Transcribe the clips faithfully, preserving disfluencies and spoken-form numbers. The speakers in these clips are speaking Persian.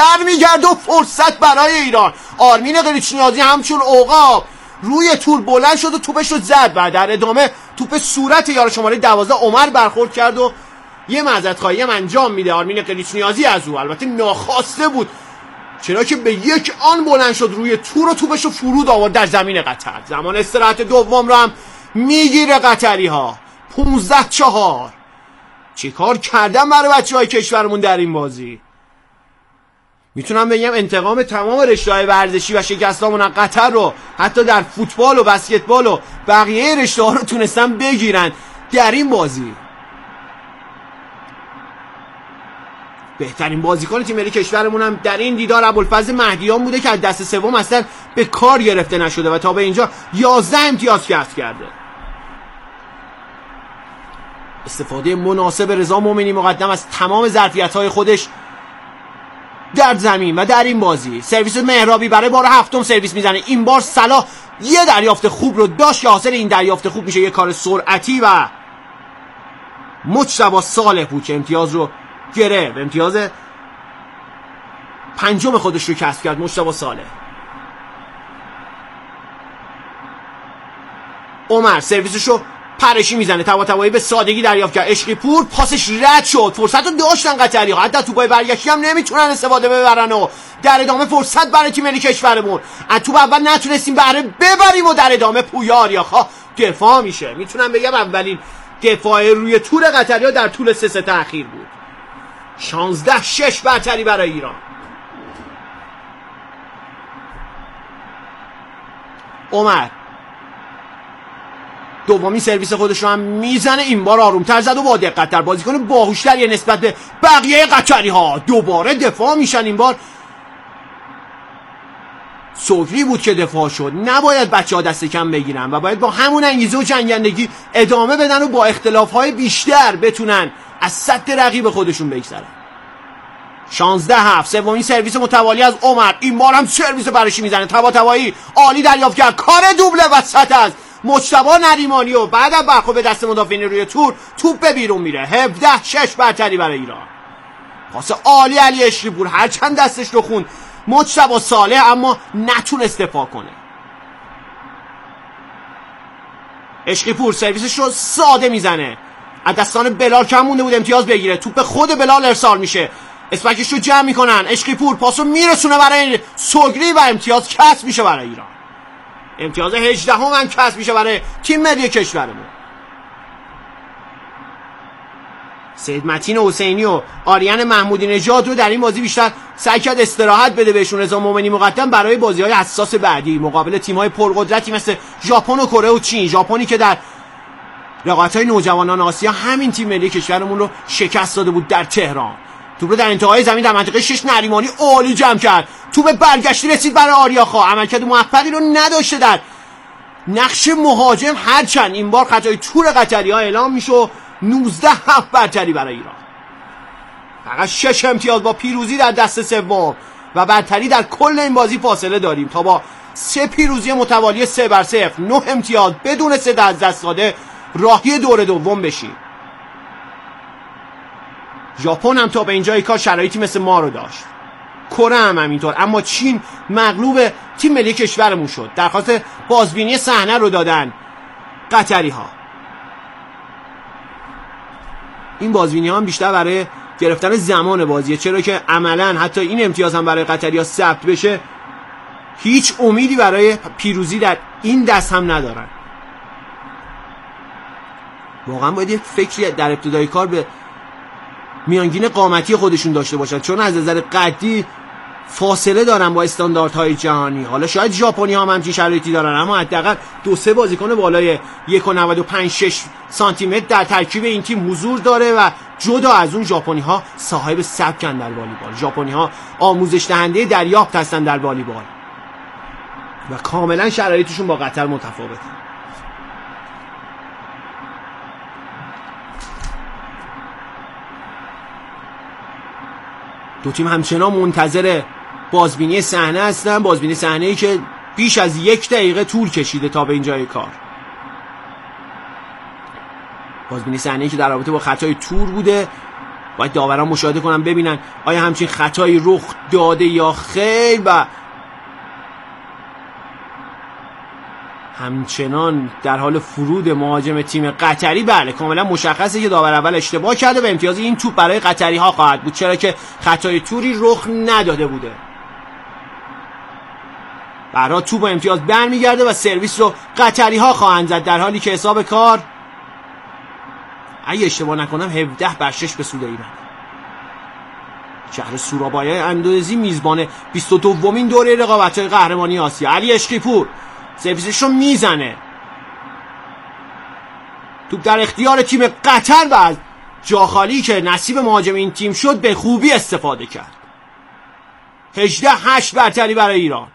برمیگرده و فرصت برای ایران. آرمین قلیچنیازی همچون عقاب روی تور بلند شد و توپش رو زد و در ادامه توپ صورت یار شماره دوازده عمر برخورد کرد و یه معذرت خواهی هم انجام میده آرمین قلیچنیازی از او. البته ناخواسته بود، چرا که به یک آن بلند شد روی تور و توپش رو فرود آورد در زمین قطر. زمان استراحت دوم رو هم میگیره قطری ها. پونزده چهار. چی کار کردن برای بچه های کشورمون در این بازی؟ میتونم بگم انتقام تمام رشته‌های ورزشی و شکستامون قطر رو حتی در فوتبال و بسکتبال و بقیه رشته‌ها رو تونستن بگیرن در این بازی. بهترین بازیکن تیم ملی کشورمون هم در این دیدار ابوالفضل مهدیان بوده که از دست سوم اصلا به کار گرفته نشده و تا به اینجا یازده امتیاز کسب کرده. استفاده مناسب رضا مومنی مقدم از تمام ظرفیت‌های خودش در زمین و در این بازی. سرویس مهرابی برای بار هفتم سرویس میزنه. این بار صلاح یه دریافت خوب رو داشت که حاصل این دریافت خوب میشه یه کار سرعتی و مجتبی صالح بود که امتیاز رو گرفت. امتیاز پنجم خودش رو کسب کرد مجتبی صالح. عمر سرویسش رو پرشی میزنه، طباطبایی به سادگی دریافت کرد. عشقی پور پاسش رد شد. فرصت رو داشتن قطری ها، حتی توپای برگشتی هم نمیتونن استفاده ببرن و در ادامه فرصت برای تیم ملی کشورمون. از توپ اول نتونستیم بهره ببریم و در ادامه پویا آریاخا دفاع میشه. میتونم بگم اولین دفاع روی تور قطری ها در طول سه ست اخیر بود. شانزده شش برتری برای ایران. عمر دومی سرویس خودش رو هم میزنه. این بار آرومتر زد و با دقت تر. بازیکن باهوشتری نسبت به بقیه قطری ها. دوباره دفاع میشن. این بار سوگری بود که دفاع شد. نباید بچه ها دست کم بگیرن و باید با همون انگیزه و جنگندگی ادامه بدن و با اختلاف های بیشتر بتونن از سد رقیب خودشون بگذرن. شانزده هفت. سومین سرویس متوالی از عمر. این بار هم سرویس برشی میزنه. طباطبایی عالی دریافت کرد. کار دوبله وسط از مجتبی نریمانی و بعد از برخورد به دست مدافعین روی تور توپ به بیرون میره. هفده شش برتری برای ایران. پاس عالی علی عشقی پور، هرچند دستش رو خوند مجتبی صالح اما نتونست دفاع کنه. عشقی پور سرویسش رو ساده میزنه. از دستان بلال کم مونده بود امتیاز بگیره. توپ خود بلال ارسال میشه. اسپکش رو جمع میکنن. عشقی پور پاسو میرسونه برای سوگری و امتیاز کسب میشه برای ایران. امتیاز هجده هم, هم کسب میشه برای تیم ملی کشورمون. سید متین حسینی و آریان محمودی نژاد رو در این بازی بیشتر سعی کرد استراحت بده بهشون رضا مومنی مقدم برای بازی‌های حساس بعدی مقابل تیم‌های پرقدرتی مثل ژاپن و کره و چین. ژاپنی که در رقابت‌های نوجوانان آسیا همین تیم ملی کشورمون رو شکست داده بود در تهران. توپ رو در انتهای زمین در منطقه شش نریمانی عالی جمع کرد. توپ برگشتی رسید برای آریاخا. عملکرد موفقی رو نداشته در نقش مهاجم، هرچند این بار خطای تور قطری‌ها اعلام میشه و نوزده هفت برتری برای ایران. فقط شش امتیاز با پیروزی در دست سوم و برتری در کل این بازی فاصله داریم تا با سه پیروزی متوالی سه بر صفر نه امتیاز بدون سه از دست داده راهی دور دوم بشیم. ژاپن هم تا به اینجای کار شرایطی مثل ما رو داشت. کره هم همینطور، اما چین مغلوب تیم ملی کشورمون شد. درخواست بازبینی صحنه رو دادن قطری ها. این بازبینی ها هم بیشتر برای گرفتن زمان بازیه، چرا که عملا حتی این امتیاز هم برای قطری ها ثبت بشه هیچ امیدی برای پیروزی در این دست هم ندارن. واقعا باید یک فکری در ابتدای کار به میانگین قامتی خودشون داشته باشن، چون از نظر قدی فاصله دارن با استانداردهای جهانی. حالا شاید ژاپنی ها هم همچین شرایطی دارن، اما حداقل دو سه بازیکن بالای یک و نود و پنج شش سانتی متر در ترکیب این تیم حضور داره و جدا از اون ژاپنی ها صاحب سبکن در والیبال. ژاپنی ها آموزش دهنده دریافت هستن در والیبال و کاملا شرایطشون با قطر متفاوته. دو تیم همچنان منتظر بازبینی صحنه هستن، بازبینی صحنه‌ای که بیش از یک دقیقه طول کشیده تا به اینجای کار. بازبینی صحنه‌ای که در رابطه با خطای تور بوده باید داوران مشاهده کنن ببینن آیا همچین خطایی رخ داده یا خیر. و همچنان در حال فرود مهاجم تیم قطری، بله کاملا مشخصه که داور اول اشتباه کرده و امتیاز این توپ برای قطری ها خواهد بود، چرا که خطای توری رخ نداده بوده. برای توپ امتیاز برمیگرده و سرویس رو قطری ها خواهند زد، در حالی که حساب کار اگه اشتباه نکنم هفده بر شش به سود ایران. شهر سورابای اندونزی میزبان بیست و دومین دوره رقابت‌های قهرمانی آسیا. علی عشقی پور سرویسش رو میزنه، توپ در اختیار تیم قطر و از جاخالی که نصیب مهاجم این تیم شد به خوبی استفاده کرد. هجده هشت برتری برای ایران.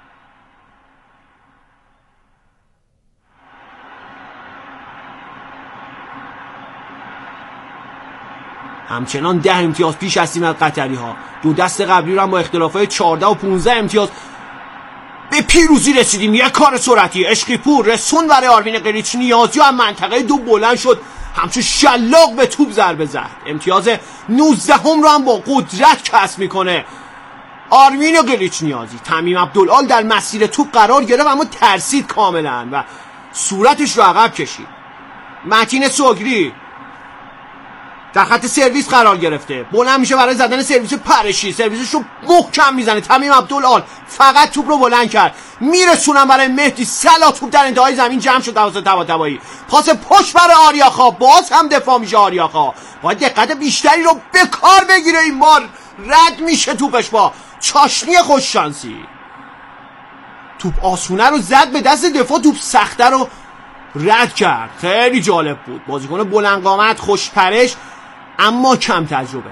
همچنان ده امتیاز پیش هستیم از قطری ها. دو دست قبلی رو هم با اختلافای چهارده و پونزده امتیاز به پیروزی رسیدیم. یک کار سرعتی عشقی پور رسون برای آرمین قلیچ نیازی هم منطقه دو بلند شد، همچون شلاق به توپ ضربه زد. امتیاز نوزده هم رو هم با قدرت کسب میکنه آرمین قلیچ نیازی. تمیم عبدالعال در مسیر توپ قرار گرفت اما ترسید کاملا و صورتش رو عقب کشید. متین سوگری در خط سرویس قرار گرفته، بلند میشه برای زدن سرویس پرشی، سرویسش رو محکم میزنه. تمیم عبدالعال فقط توپ رو بلند کرد، میرسونن برای مهدی سلا. توپ در انتهای زمین جمع شد توسط طباطبایی. پاس پشت برای آریاخا، باز هم دفاع میشه آریاخا. باید دقت بیشتری رو به کار بگیره، این بار رد میشه توپش با چاشنی خوش شانسی. توپ آسونه رو زد به دست دفاع، توپ سخته رو رد کرد. خیلی جالب بود، بازیکن بلند قامت، خوش پرش اما کم تجربه.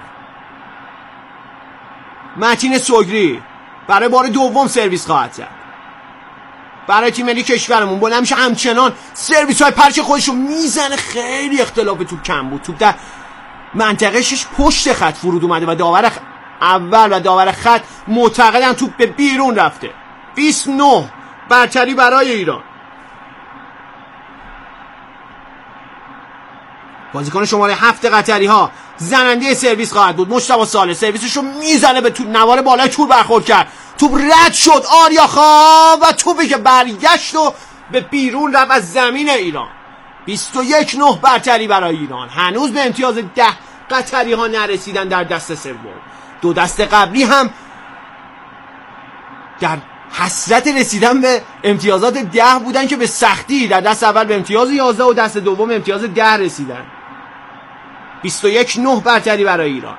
متین سوگری برای بار دوم سرویس خواهد زد برای تیم ملی کشورمون. بلند میشه همچنان سرویس های پرش خودش رو میزنه. خیلی اختلاف توپ کم بود، توپ در منطقه شش پشت خط فرود اومده و داور اول و داور خط معتقدن توپ به بیرون رفته. بیست و نه برتری برای ایران. بازیکن شماره هفت قطری ها زننده سرویس خواهد بود. مجتبی صالح سرویسش رو میزنه به توپ، نوار بالای تور برخورد کرد، توپ رد شد آریاخا و توپی که برگشت و به بیرون رفت از زمین ایران. بیست و یک نه برتری برای ایران. هنوز به امتیاز ده قطری ها نرسیدن در دست سوم. دو دست قبلی هم در حسرت رسیدن به امتیازات ده بودن که به سختی در دست اول به امتیاز یازده و دست دوم امتیاز ده رسیدن. بیست و یک نه برتری برای ایران.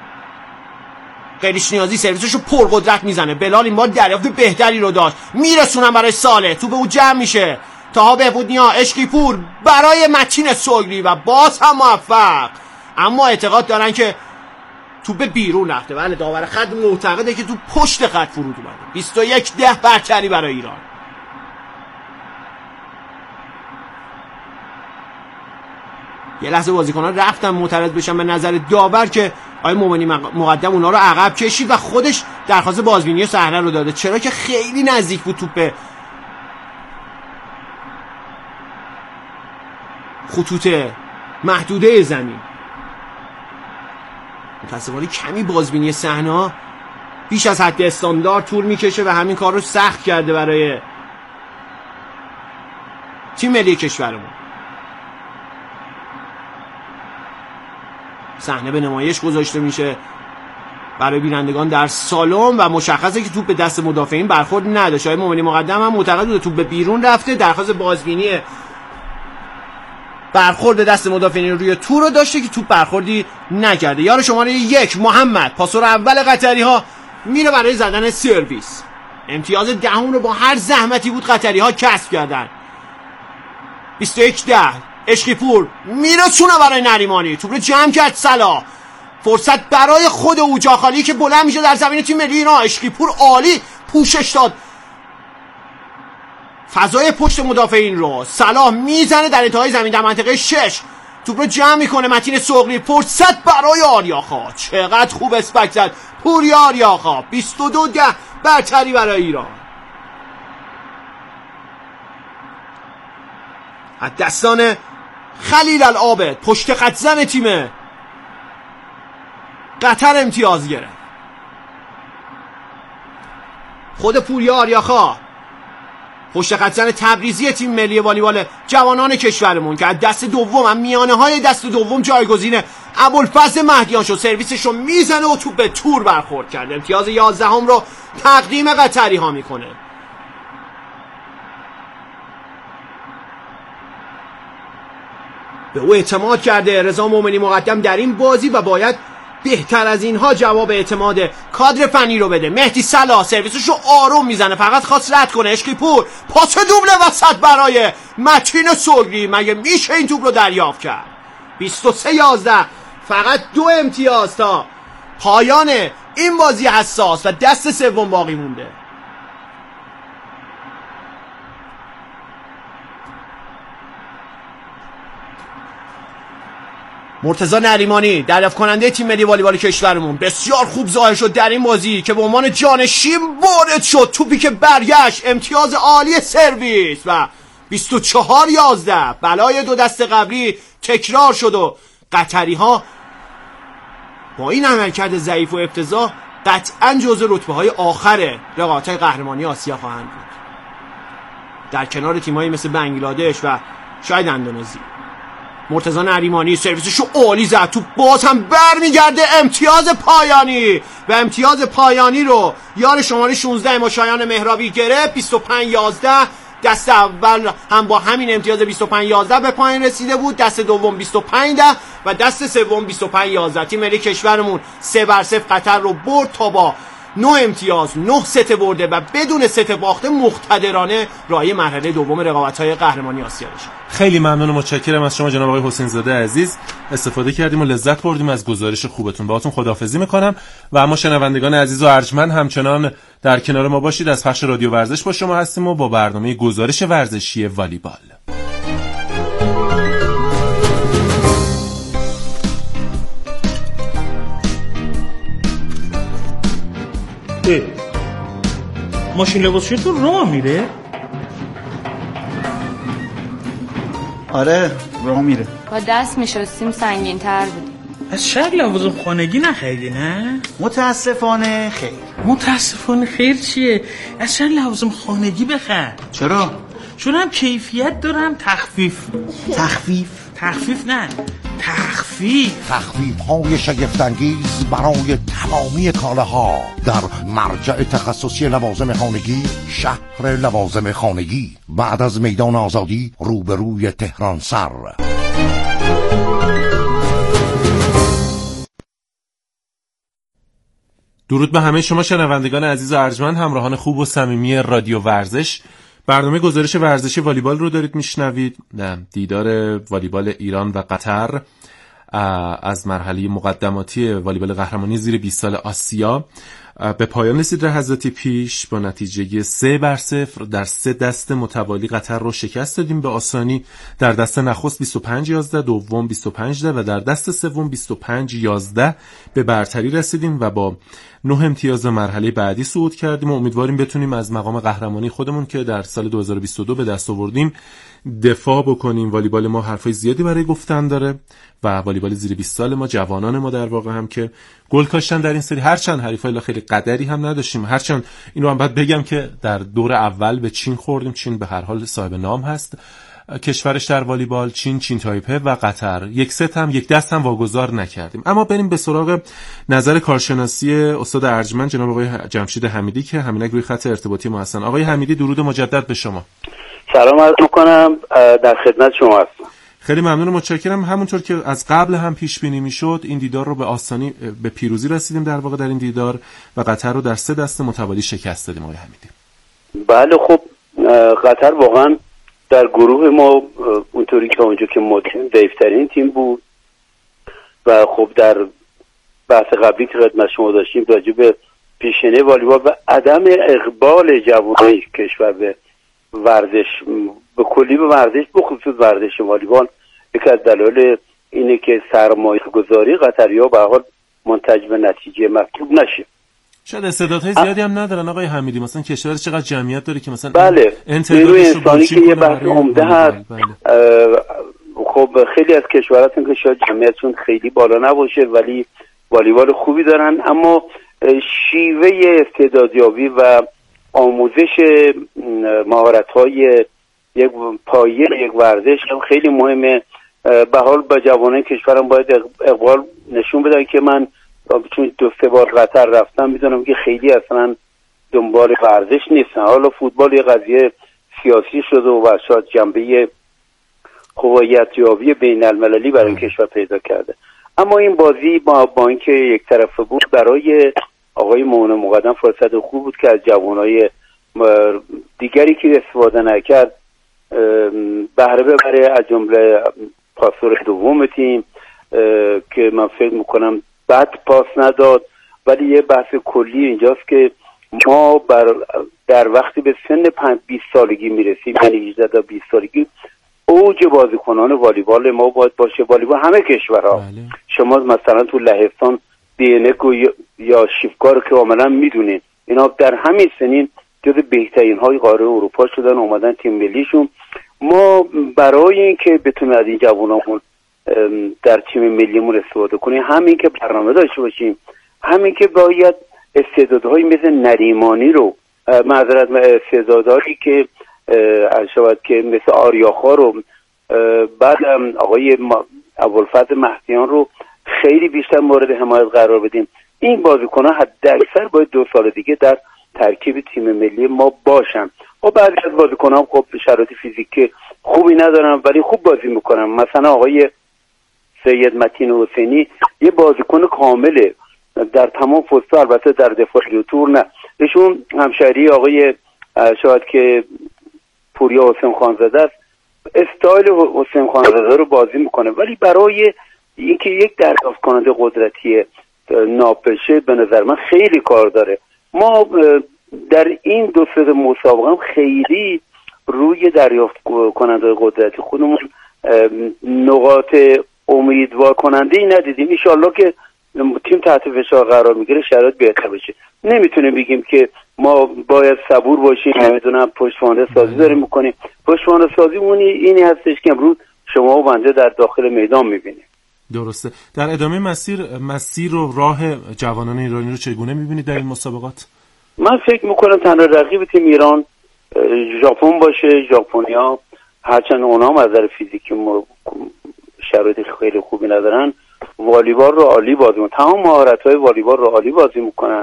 قلیچ نیازی سرویسش رو پرقدرت میزنه. بلال این بار دریافت بهتری رو داشت، میرسونن برای صالح، توپ او جمع میشه. تاها بهبودنیا، عشقی پور برای متین سوگری و باز هم موفق، اما اعتقاد دارن که توپ بیرون رفته. بله داور خط معتقده که توپ پشت خط فرود اومده. بیست و یک ده برتری برای ایران. یه لحظه بازیکنان رفتن معترض بشن به نظر داور که آقای مومنی مقدم اونا رو عقب کشید و خودش درخواست بازبینی صحنه رو داده، چرا که خیلی نزدیک بود توپ به خطوط محدوده زمین. متأسفانه کمی بازبینی صحنه بیش از حد استاندارد طول میکشه و همین کار رو سخت کرده برای تیم ملی کشورمون. صحنه به نمایش گذاشته میشه برای بینندگان در سالن و مشخصه که توپ به دست مدافعین برخورد نداشت. آقای مومنی مقدم هم معتقد بود توپ به بیرون رفته، درخواست بازبینی برخورد دست مدافعین روی تور رو داشته که توپ برخوردی نکرده. یار شماره یک محمد پاسور اول قطری ها میره برای زدن سرویس. امتیاز دهم رو با هر زحمتی بود قطری ها کسب کردن. بیست و یک ده عشقی پور میرسونه برای نریمانی، توپ رو جمع کرد صلاح. فرصت برای خود او جاخالی که بلند میشه در زمین تیم ملی ایران. عشقی پور عالی پوشش داد فضای پشت مدافعین رو. صلاح میزنه در انتهای زمین در منطقه شش، توپ رو جمع میکنه متین سوگری. فرصت برای آریاخا، چقدر خوب اسپک زد پوری آریاخا. بیست و دو ده برتری برای ایران. از دستان خلیل العابد پشت خط زن تیم قطر امتیاز گرفت. خود پوریا آریاخا پشت خط زن تبریزی تیم ملی والیبال جوانان کشورمون که از دست دوم هم میانه های دست دوم جایگزین ابوالفضل مهدیان شد، سرویسش رو میزنه و توپ به تور برخورد کرد. امتیاز یازدهم رو تقدیم قطری ها میکنه. به او اعتماد کرده رضا مومنی مقدم در این بازی و باید بهتر از اینها جواب اعتماد کادر فنی رو بده. مهدی صلاح سرویسش رو آروم میزنه، فقط خواست رد کنه. عشقی پور پاس دوبله وسط برای متین سوگری. مگه میشه این توپ رو دریافت کرد؟ بیست و سه یازده، فقط دو امتیاز تا پایان این بازی حساس و دست سوم باقی مونده. مرتضی نریمانی دریافت کننده تیم ملی والیبال کشورمون بسیار خوب ظاهر شد در این بازی که به عنوان جانشین وارد شد. توپی که برگشت، امتیاز عالی سرویس و بیست و چهار یازده. بلای دو دست قبلی تکرار شد و قطری ها با این عملکرد ضعیف و افتضاح قطعا جزو رتبه های آخر رقابت‌های قهرمانی آسیا خواهند بود، در کنار تیم‌هایی مثل بنگلادش و شاید اندونزی. مرتضی نریمانی سرویسشو عالی زد، تو باز هم برمیگرده. امتیاز پایانی و امتیاز پایانی رو یار شماره شانزده ما شایان مهرابی گرفت. بیست و پنج یازده. دست اول هم با همین امتیاز بیست و پنج یازده به پایان رسیده بود، دست دوم بیست و پنج ده و دست سوم بیست و پنج یازده. تیم ملی کشورمون سه بر صفر قطر رو برد تا با نه امتیاز نه ست برده و بدون ست باخته مقتدرانه راهی مرحله دوم رقابت‌های قهرمانی آسیا بشه. خیلی ممنون و متشکرم از شما جناب آقای حسین زاده عزیز. استفاده کردیم و لذت بردیم از گزارش خوبتون. باهاتون خداحافظی میکنم و اما شنوندگان عزیز و ارجمند همچنان در کنار ما باشید. از پخش رادیو ورزش با شما هستیم و با برنامه گزارش ورزشی والیبال. ماشین لباسشویی تو راه میره؟ آره راه میره. با دست میشستیم سنگین تر بود. از شهر لوازم خانگی نخریدی نه؟ متاسفانه خیر. متاسفانه خیر چیه؟ از شهر لوازم خانگی بخر. چرا؟ چون هم کیفیت دارم تخفیف. تخفیف؟ تخفیف نه تخفیف تخفیف های شگفت‌انگیز برای تمامی کالاها در مرجع تخصصی لوازم خانگی، شهر لوازم خانگی، بعد از میدان آزادی روبروی تهران سر. درود به همه شما شنوندگان عزیز و ارجمند، همراهان خوب و صمیمی رادیو ورزش. برنامه گزارش ورزشی والیبال رو دارید میشنوید. دیدار والیبال ایران و قطر از مرحله مقدماتی والیبال قهرمانی زیر بیست سال آسیا به پایان رسید. لحظاتی پیش با نتیجه سه بر صفر در سه دست متوالی قطر رو شکست دادیم به آسانی. در دست نخست بیست و پنج یازده، دوم بیست و پنج ده و در دست سوم بیست و پنج یازده به برتری رسیدیم و با نه امتیاز مرحله بعدی صعود کردیم و امیدواریم بتونیم از مقام قهرمانی خودمون که در سال دو هزار و بیست و دو به دست آوردیم دفاع بکنیم. والیبال ما حرفای زیادی برای گفتن داره و والیبال زیر بیست سال ما، جوانان ما در واقع هم که گل کاشتن در این سری، هرچند حریفای خیلی قدری هم نداشتیم. هرچند اینو هم باید بگم که در دور اول به چین خوردیم. چین به هر حال صاحب نام هست کشورش در والیبال، چین، چین تایپه و قطر. یک ست هم یک دست هم واگذار نکردیم. اما بریم به سراغ نظر کارشناسی استاد ارجمند جناب آقای جمشید حمیدی که همینک روی خط ارتباطی ما هستن. آقای حمیدی درود مجدد به شما. سلام عرض می‌کنم، در خدمت شما هستم. خیلی ممنون و متشکرم. همونطور که از قبل هم پیش بینی میشد این دیدار رو به آسانی به پیروزی رسیدیم در واقع در این دیدار و قطر رو در سه دست متوالی شکست دادیم. آقای حمیدی بله، خب قطر واقعا در گروه ما اونطوری که اونجا که مدرن ضعیف‌ترین تیم بود و خب در بحث قبلی که خدمت شما داشتیم راجع به پیشینه والیبال و عدم اقبال جوانان کشور به ورزش به کلی به ورزش به خصوص ورزش والیبال یکی از دلایل اینه که سرمایه گذاری قطری‌ها به هر حال منتج به نتیجه مطلوب نشه. شاید استعدادهای زیادی هم ندارن آقای حمیدی، مثلا کشور چقدر جمعیت داره که مثلا بله نیروی انسانی که یه بحث عمده هست. خب خیلی از کشورها هستن که شاید جمعیتشون خیلی بالا نباشه ولی والیبال خوبی دارن، اما شیوه استعدادیابی و آموزش مهارت‌های یک پایه یک ورزش هم خیلی مهمه. به حال با جوانان کشورم باید اقبال نشون بدن که من چون دو سه بار قطر رفتم میدونم که خیلی اصلا دنبال ورزش نیستن. حالا فوتبال یه قضیه سیاسی شده و شاید جنبه هویت‌یابی بین المللی برای کشور پیدا کرده، اما این بازی با, با اینکه یک طرفه بود برای آقای معاون مقدم فرصت خوب بود که از جوانای دیگری که استفاده نکرد بهره ببره، از جمله پاسور دوم تیم که من فکر میکنم بد پاس نداد. ولی یه بحث کلی اینجاست که ما بر در وقتی به سن بیست سالگی میرسیم، یعنی هجده تا بیست سالگی، اوج بازیکنان والیبال ما باید باشه. والیبال همه کشورها بله. شما مثلا تو لهستان بینک و یا شیفکار که کاملا میدونین اینا در همین سنین جز بهترین های قاره اروپا شدن، اومدن تیم ملیشون. ما برای اینکه بتونیم از این جوانامون در تیم ملیمون استفاده کنیم، همین که برنامه داشته باشیم، همین که باید استعدادهای مثل نریمانی رو معذرت استعدادهایی که شاید که مثل آریاخا رو، بعد آقای ابوالفضل مهدیان رو خیلی بیشتر مورد حمایت قرار بدیم. این بازیکن‌ها حداکثر باید دو سال دیگه در ترکیب تیم ملی ما باشن. و بعضی از بازیکن‌ها خب شرایط فیزیکی خوبی ندارن ولی خوب بازی میکنن. مثلا آقای سید متین حسینی یه بازیکن کامله در تمام فصل، البته در دفاع تور نه، ایشون همشهری آقای شاید که پوریا حسین خانزاده است، استایل حسین خانزاده رو بازی میکنه، ولی برای اینکه یک دریافت کننده قدرتی ناپشه به نظر من خیلی کار داره. ما در این دو سه مسابقه هم خیلی روی دریافت کننده قدرتی خودمون نقاط امیدوار کننده ای ندیدیم. ان شاءالله که تیم تحت فشار قرار میگیره شرایط بهتر بشه. نمیتونیم بگیم که ما باید صبور باشیم، نمیدونم پشتوانه سازی داریم میکنیم. پشتوانه سازی اونی اینی هستش که امروز شما و بنده در داخل میدان میبینیم. درسته. در ادامه مسیر مسیر و راه جوانان ایرانی رو چگونه میبینید در این مسابقات؟ من فکر میکنم تنها رقیب تیم ایران ژاپن باشه. ژاپنیا هرچند اونا هم از نظر فیزیکی شرایط خیلی خوبی ندارن، والیبال رو عالی بازی میکنن، تمام مهارت‌های والیبال رو عالی بازی میکنن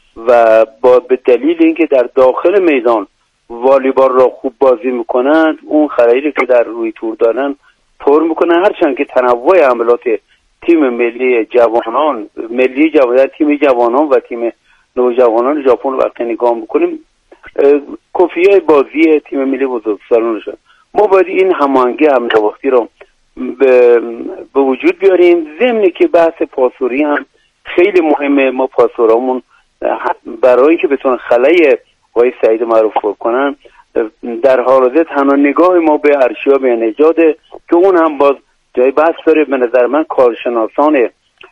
و با به دلیل اینکه در داخل میدان والیبال رو خوب بازی میکنن، اون خرایطی که در روی تور دارن پر میکنن. هرچند که تنوع حملات تیم ملی جوانان ملی جوانان تیم جوانان و تیم نوجوانان ژاپن رو وقتی نگاه میکنیم کفیه بازی تیم ملی بزرگسالان شد. ما باید این هماهنگی همنواختی رو به, به وجود بیاریم. ضمن که بحث پاسوری هم خیلی مهمه. ما پاسورامون برای اینکه بتونن خلای آقای سعید معروف کنن، در حال حاضر تنها نگاه ما به ارشیا به نجاده که اون هم باز جای بحث داره. به نظر من کارشناسان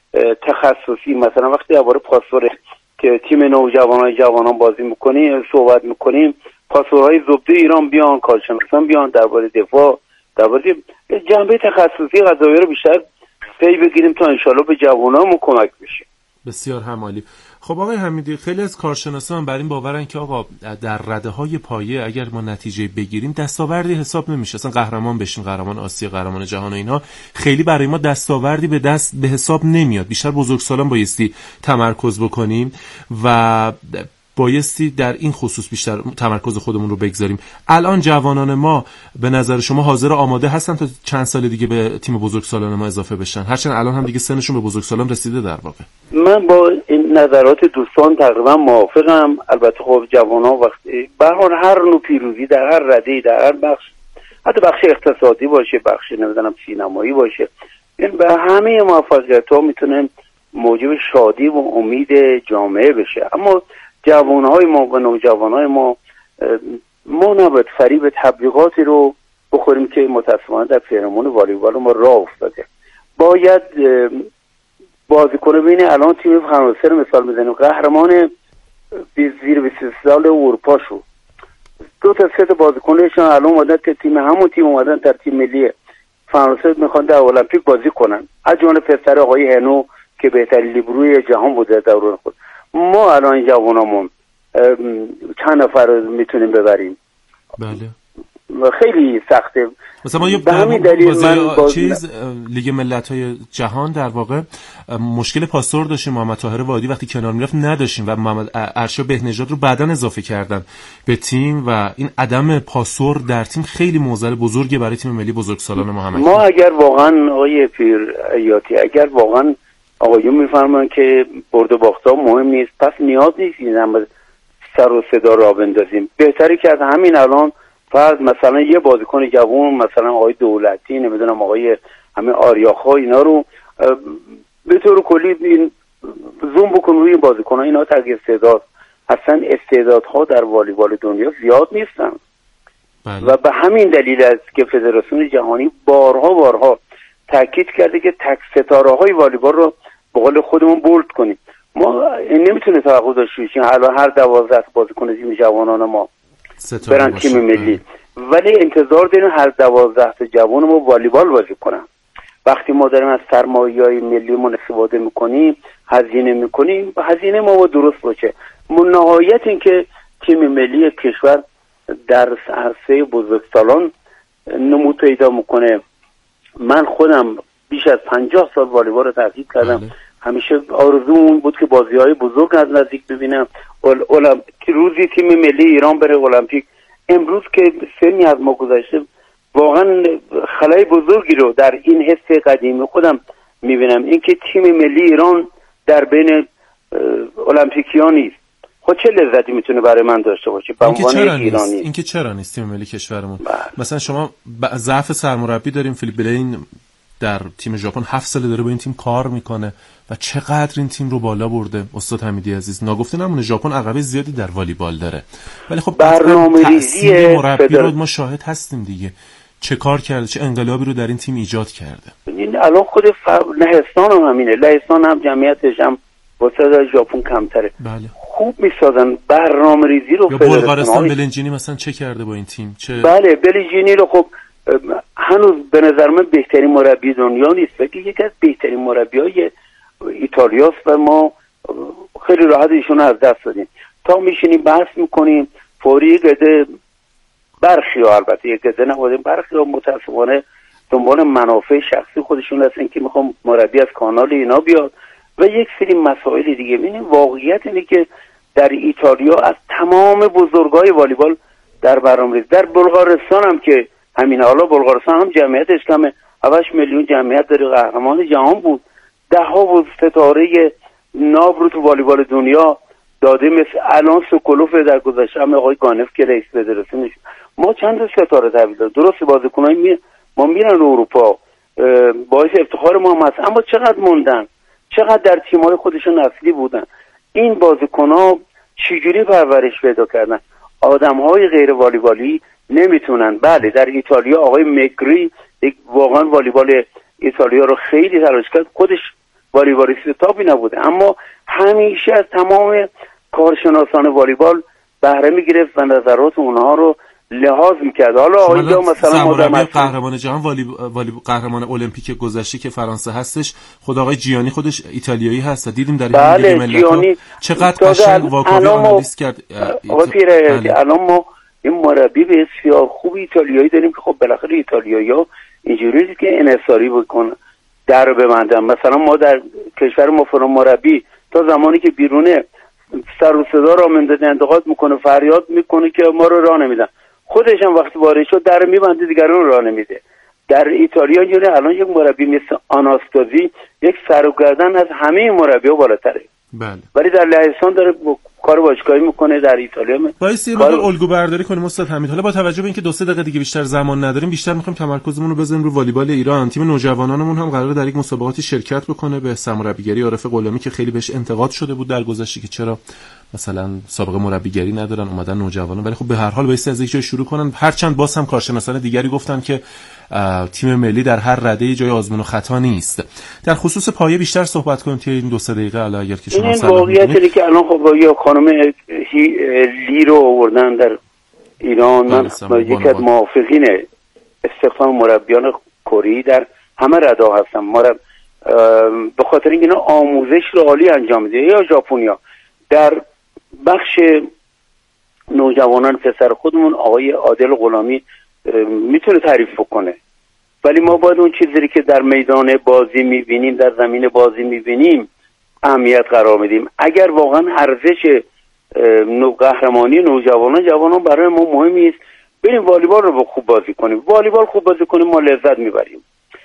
تخصصی مثلا وقتی درباره پاسور که تیم نوجوانای جوانان بازی میکنیم صحبت میکنیم، پاسورهای زبده ایران بیان، کارشناسان بیان درباره دفاع، درباره جنبه تخصصی قضایا رو بیشتر پی بگیریم تا انشالله به جوانامون کمک بشه. بسیار همالی. خب آقای حمیدی، خیلی از کارشناسان بر این باورن که آقا در رده‌های پایه اگر ما نتیجه بگیریم دستاوردی حساب نمیشه، اصلا قهرمان بشیم، قهرمان آسیا، قهرمان جهان و اینا خیلی برای ما دستاوردی به دست به حساب نمیاد. بیشتر بزرگسالان بایستی تمرکز بکنیم و بایستی در این خصوص بیشتر تمرکز خودمون رو بگذاریم. الان جوانان ما به نظر شما حاضر آماده هستن تا چند سال دیگه به تیم بزرگسالان ما اضافه بشن؟ هرچند الان هم دیگه سنشون به بزرگسالان رسیده در واقع. من با این نظرات دوستان تقریبا موافقم. البته خب جوانان وقتی به هر نوع پیروزی در هر رده‌ای، در هر بخش، حتی بخش اقتصادی باشه، بخش نمیدونم سینمایی باشه، این به همه موفقیت‌ها میتونه موجب شادی و امید جامعه بشه. اما جوانهای ما و نوجوانهای ما ما نباید فریب تبلیغاتی رو بخوریم که متأسفانه در پیرامون والیبال ما راه افتاده. باید بازیکن ببینید الان تیم فرانسه رو مثال بزنیم، قهرمان زیر بیست سال اروپا شد. دو تا سه تا بازیکنشون الان اومدن تیم همون تیم اومدن در تیم ملی فرانسه میخوان در المپیک بازی کنن. از جمله پسر آقای هنو که بهترین لیبروی جهان بوده در دوران خود. ما الان جوانامون چند نفر رو میتونیم ببریم؟ بله خیلی سخته. مثلا ما یه به همین دلیل من باز... چیز لیگ ملت‌های جهان در واقع مشکل پاسور داشتیم. محمد طاهر وادی وقتی کنار میرفت نداشتیم و محمد ارشا بهنژاد رو بعداً اضافه کردن به تیم و این عدم پاسور در تیم خیلی معضل بزرگی برای تیم ملی بزرگسالان ما هم. ما اگر واقعا آقای پیر ایاتی اگر واقعا آقایون میفرمان که برد و باخت‌ها مهم نیست، پس نیاز نیست این سر و صدا را بندازیم. بهتره که از همین الان فرض مثلا یه بازیکن جوان مثلا آقای دولتی نمیدونم آقای همه آریاخا اینا رو به طور کلی این زوم بکن روی بازیکن‌ها، اینا تغییر استعداد اصلا استعدادها در والیبال دنیا زیاد نیستن. بله. و به همین دلیل است که فدراسیون جهانی بارها بارها تاکید کرده که تک ستاره‌های والیبال رو به قول خودمون بولد کنیم. ما نمیتونه توقع داشته باشیم الان هر دوازده بازیکن تیم جوانان ما برن تیم ملی، ولی انتظار داریم هر دوازده تا جوان ما والیبال بازی کنن. وقتی ما داریم از سرمایه‌های ملیمون استفاده میکنیم، هزینه میکنیم، هزینه ما با درست باشه. نهایت این که تیم ملی کشور در عرصه بزرگسالان نمود پیدا میکنه. من خودم بیش از پنجاه سال والیبال رو تحقیق کردم. بله. همیشه آرزوم بود که بازی‌های بزرگ از نزدیک ببینم. المپیک روزی تیم ملی ایران بره المپیک. امروز که سنی از ما گذشته واقعا خلای بزرگی رو در این حس قدیمی خودم میبینم، اینکه تیم ملی ایران در بین المپیکیان نیست. خب چه لذتی میتونه برای من داشته باشه به عنوان ایرانی؟ این که چرا نیست تیم ملی کشورمون؟ مثلا شما ضعف سرمربی داریم. فیلیپ بلین در تیم ژاپن هفت ساله داره با این تیم کار میکنه و چقدر این تیم رو بالا برده. استاد حمیدی عزیز ناگفته نمونه ژاپن عقبه زیادی در والیبال داره، ولی خب برنامه‌ریزی مربی رو ما شاهد هستیم دیگه. چه کار کرده، چه انقلابی رو در این تیم ایجاد کرده. این الان خود ف... لهستان هم همینه. لهستان هم جمعیتش هم واسه ژاپن کمتره. بله. خوب میسازن برنامه‌ریزی رو. بلغارستان بلنجینی مثلا چه کرده با این تیم؟ چه بله بلنجینی رو خب هنوز به نظر من بهترین مربی دنیا نیست، ولی یکی از بهترین مربیای ایتالیاست و ما خیلی راحت ایشون از دست دادیم. تا میشینیم بحث میکنیم فوری گده برخی ها، البته یک گده نبودیم، برخی ها متاسفانه دنبال منافع شخصی خودشون هستن که میخوام مربی از کانال اینا بیاد و یک سری مسائل دیگه. ببینیم واقعیت اینه که در ایتالیا از تمام بزرگای والیبال در برنامه‌ریزی، در بلغارستان هم که همین حالا بلغارستان هم جمعیتش کمه، هشت میلیون جمعیت داره، قهرمان جهان بود، ده ها و ستاره ناب رو تو والیبال دنیا داده، مثل الان سوکولوف در گذشته هم آقای گانف که رئیس فدراسیون. ما چند تا ستاره تحویل دادیم. درسته بازیکنای می... ما میرن اروپا، باعث افتخار ما هم هست، اما چقدر موندن، چقدر در تیم‌های خودشون اصلی بودن. این بازیکن‌ها چجوری پرورش پیدا کردن؟ آدم‌های غیر والیبالی نمیتونن. بله در ایتالیا آقای مگری یک واقعا والیبال ایتالیا رو خیلی تلاش کرد، خودش والیبالیست تاپی نبوده، اما همیشه از تمام کارشناسان والیبال بهره میگرفت و نظرات اونها رو لحاظ میکرد. حالا اینجا مثلا مربی قهرمان جهان والی والی قهرمان المپیک گذشته که فرانسه هستش، خود آقای جیانی خودش ایتالیایی هست. دیدیم در بله این ملت چقدر قشنگ واکاوی آنالیز کرد. آقا پیره الان ما این مربی بسیار خوب ایتالیایی داریم که خب بالاخره ایتالیایی‌ها اینجوریه که انحصاری بکنن در ببندن. مثلا ما در کشور ما فرم مربی تا زمانی که بیرونه سر و صدا را منده انتقاد میکنه، فریاد میکنه که ما رو راه نمیدن، خودش هم وقتی وارد شد در میبنده دیگران رو راه نمیده. در ایتالیا اینجوری الان یک مربی مثل آناستازی یک سر و گردن از همه مربی‌ها بالاتره. بله. ولی در لهستان داره کار باشگاهی میکنه، در ایتالیا م... باعث یه مقدار الگو برداری کنیم استاد حمید. حالا با توجه به اینکه دو سه دقیقه دیگه بیشتر زمان نداریم، بیشتر می‌خوایم تمرکزمون رو بذاریم رو والیبال ایران. تیم نوجوانانمون هم قراره در یک مسابقاتی شرکت بکنه به سرمربیگری عارف غلامی که خیلی بهش انتقاد شده بود در گذشته که چرا مثلا سابقه مربیگری ندارن، اومدن نوجوانان، ولی خب به هر حال باعث از یک جای شروع کنن. هرچند باز هم کارشناسان دیگری گفتن که تیم ملی در هر رده جای آزمون و خطا نیست. در خصوص پایه بیشتر صحبت کنیم توی این دو سه دقیقه الان اگر که شما سلام واقعیتی که الان خب یه خانم لی رو آوردن در ایران. من یکی از موافقین استخدام مربیان کره در همه رده هستم. مرب به خاطر اینکه اینا آموزش رو عالی انجام میده. یا ژاپنیا در بخش نوجوانان پسر خودمون آقای عادل غلامی میتونه تعریف کنه، ولی ما باید اون چیزی که در میدان بازی میبینیم، در زمین بازی میبینیم اهمیت قرار میدیم. اگر واقعا ارزش قهرمانی نوجوانان جوانان برای ما مهم است، بریم والیبال رو خوب بازی کنیم، والیبال خوب بازی کنیم ما لذت میبریم.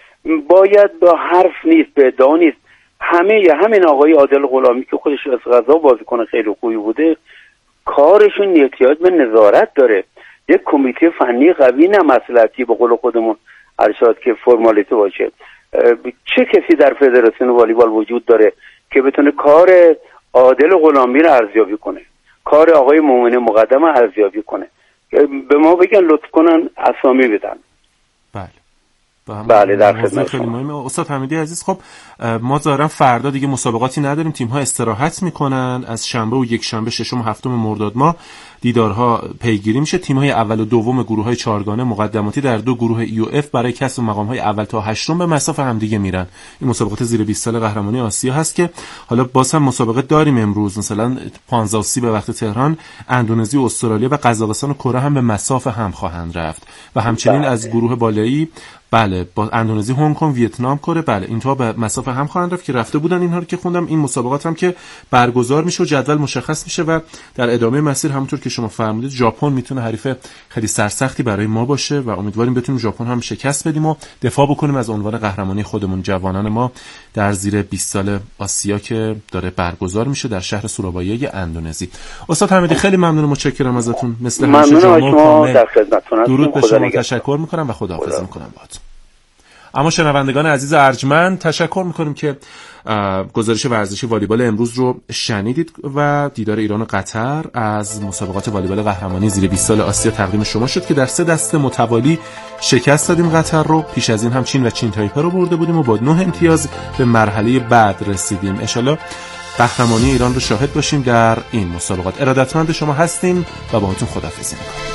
باید با حرف نیست، به ادعا نیست. همه یا همین آقای عادل غلامی که خودش از غذا بازی کنه خیلی خوبی بوده، کارشون نیاز به نظارت داره. یک کمیته فنی قوی نه مصلحتی به قول خودمون ارشاد که فرمالیته باشه. چه کسی در فدراسیون والیبال وجود داره که بتونه کار عادل غلامی رو ارزیابی کنه، کار آقای مومن مقدم ارزیابی کنه؟ به ما بگن لطف کنن اسامی بدن. بله بله در خدمت خیلی مهمه. استاد حمیدی عزیز، خب ما ظاهرا فردا دیگه مسابقاتی نداریم، تیم ها استراحت میکنن. از شنبه و یک شنبه ششم و هفتم مرداد ماه دیدارها پیگیری میشه. تیم های اول و دوم گروه های چهارگانه مقدماتی در دو گروه ای و اف برای کسب مقام های اول تا هشتم به مسافه هم دیگه میرن. این مسابقات زیر بیست سال قهرمانی آسیا هست که حالا باز هم مسابقه داریم امروز، مثلا پانزده و سی به وقت تهران اندونزی و استرالیا و قزاقستان و کره هم به مسافه هم خواهند رفت و همچنین از گروه بالایی بله با اندونزی، هنگ کنگ، ویتنام، کره بله اینها به مسافه هم خواهند رفت که رفته بودن اینها رو که خوندم. این مسابقات هم که برگزار میشه و جدول مشخص میشه و در ادامه مسیر همونطور که شما فرمودید ژاپن میتونه حریف خیلی سرسختی برای ما باشه و امیدواریم بتونیم ژاپن هم شکست بدیم و دفاع بکنیم از عنوان قهرمانی خودمون، جوانان ما در زیر بیست سال آسیا که داره برگزار میشه در شهر سورابایا اندونزی. استاد حمیدی خیلی ممنون و متشکرم ازتون، مثل همیشه جامع و کامل. درود به شما، تشکر میکنم و خداحافظی میکنم باهاتون. اما شنوندگان عزیز ارجمند، تشکر میکنیم که گزارش ورزشی والیبال امروز رو شنیدید و دیدار ایران و قطر از مسابقات والیبال قهرمانی زیر بیست سال آسیا تقدیم شما شد که در سه دسته متوالی شکست دادیم قطر رو. پیش از این هم چین و چین تایپه رو برده بودیم و با نه امتیاز به مرحله بعد رسیدیم. ان شاءالله قهرمانی ایران رو شاهد باشیم در این مسابقات. ارادتمند شما هستیم و باهاتون خداحافظی میکنم.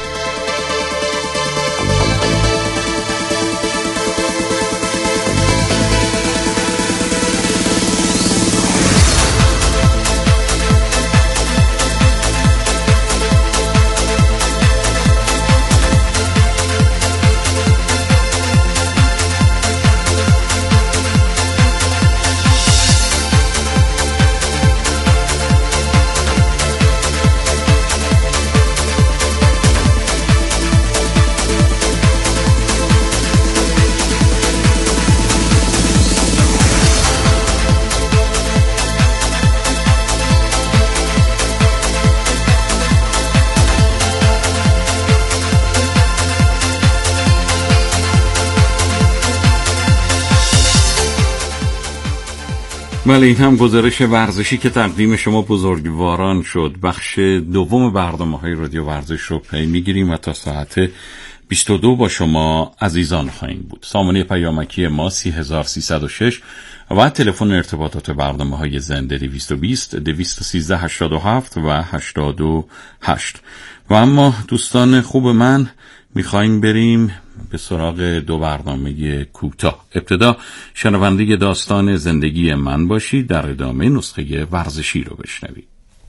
بله، این هم گزارش ورزشی که تقدیم شما بزرگواران شد. بخش دوم برنامه‌های رادیو ورزش رو پی می‌گیریم و تا ساعت بیست و دو با شما عزیزان خواهیم بود. سامانه پیامکی ما سه هزار سیصد و شش و تلفن ارتباطات برنامه‌های زنده دویست و بیست دویست و سیزده هشتاد و هفت و هشتاد و هشت. و اما دوستان خوب من، میخوایم بریم به سراغ دو برنامه کوتاه. ابتدا شنونده داستان زندگی من باشید، در ادامه نسخه ورزشی رو بشنوید.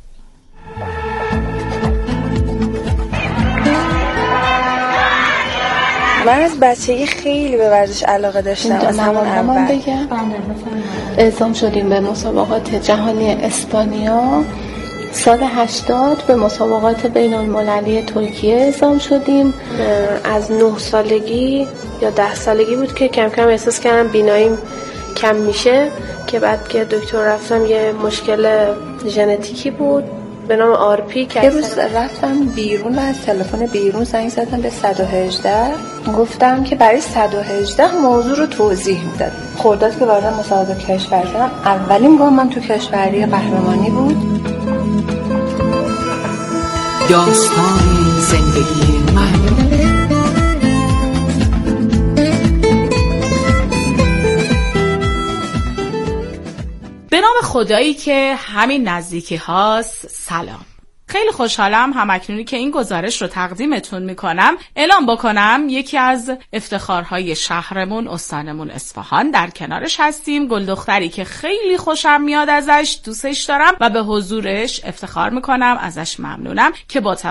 من از بچگی خیلی به ورزش علاقه داشتم. از همون اول اعزام شدیم به مسابقات جهانی اسپانیا. سال هشتاد به مسابقات بین المللی ترکیه اعزام شدیم. از نه سالگی یا ده سالگی بود که کم کم احساس کردم بیناییم کم میشه، که بعد که دکتر رفتم یه مشکل ژنتیکی بود به نام آرپی. یه روز رفتم بیرون و از تلفن بیرون زنگ زدم به صد و هجده، گفتم که برای صد و هجده موضوع رو توضیح میداد. خرداد که وارد مسابقه کشور شدم، اولین گامم تو کشوری قهرمانی بود. داستان زندگی من. به نام خدایی که همین نزدیکی هاست. سلام. خیلی خوشحالم همکنونی که این گزارش رو تقدیمتون میکنم اعلام بکنم یکی از افتخارهای شهرمون استانمون اصفهان در کنارش هستیم. گل دختری که خیلی خوشم میاد ازش، دوستش دارم و به حضورش افتخار میکنم، ازش ممنونم که با